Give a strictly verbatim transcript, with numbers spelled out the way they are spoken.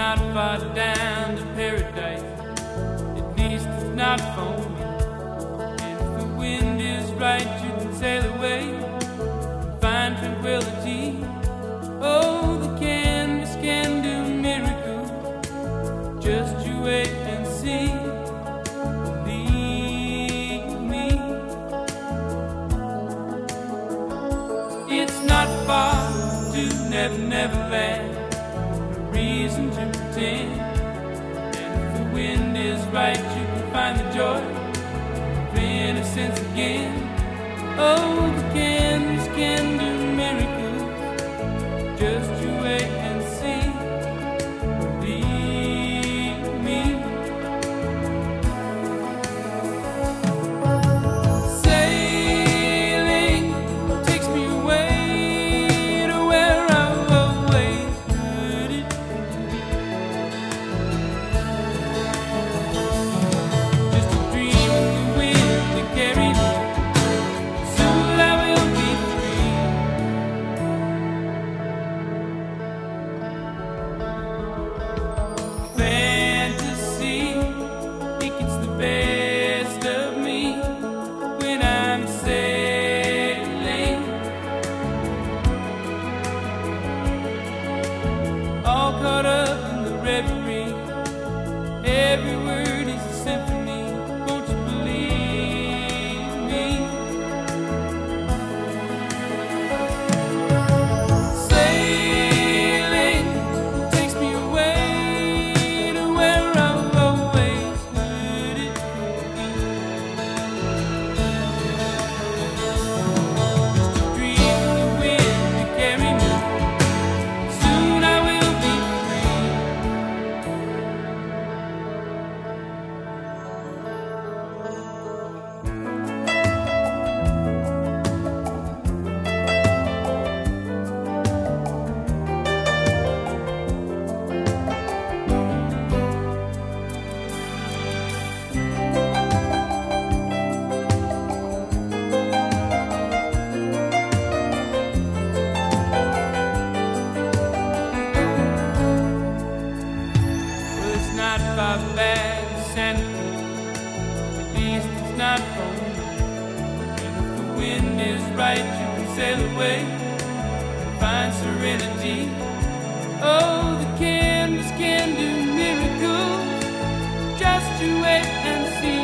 not far down to paradise. At least it's not for me. And if the wind is right, you can sail away and find tranquility. Oh, the canvas can do miracles. Just you wait and see. Believe me. It's not far to Never Never Land. No reason to pretend. And if the wind is right, you can find the joy of innocence again. Oh, the canvas can do miracles. Just you wait and see. Believe me. Sailing takes me away to where I've always put it. Just a dream in the wind to carry me. Soon I will be free. Fantasy, think it's the best of me when I'm sailing. All caught up in the reverie. Every word is a symphony. Won't you believe me? Sailing takes me away to where I've always put it. Just a dream in the wind to carry me. Soon I will be free. Well, it's not far back to Santa Cruz. At least it's not for me. And if the wind is right, you can sail away and find serenity. Oh, the canvas can do miracles. Just you wait and see.